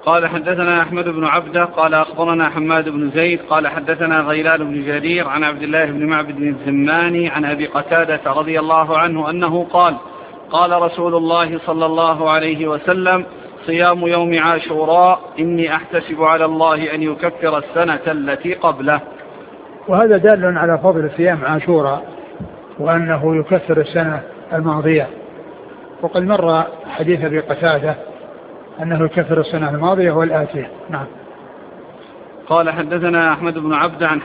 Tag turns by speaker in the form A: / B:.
A: قال حدثنا أحمد بن عبده قال أخبرنا حماد بن زيد قال حدثنا غيلان بن جرير عن عبد الله بن معبد الزماني عن أبي قتادة رضي الله عنه أنه قال قال رسول الله صلى الله عليه وسلم صيام يوم عاشوراء إني أحتسب على الله أن يكفر السنة التي قبله.
B: وهذا دال على فضل صيام عاشوراء وأنه يكفر السنة الماضية. وقد مر حديث أبي قتادة أنه يكفر السنة الماضية والآتية. نعم.
A: قال حدثنا أحمد بن عبد عن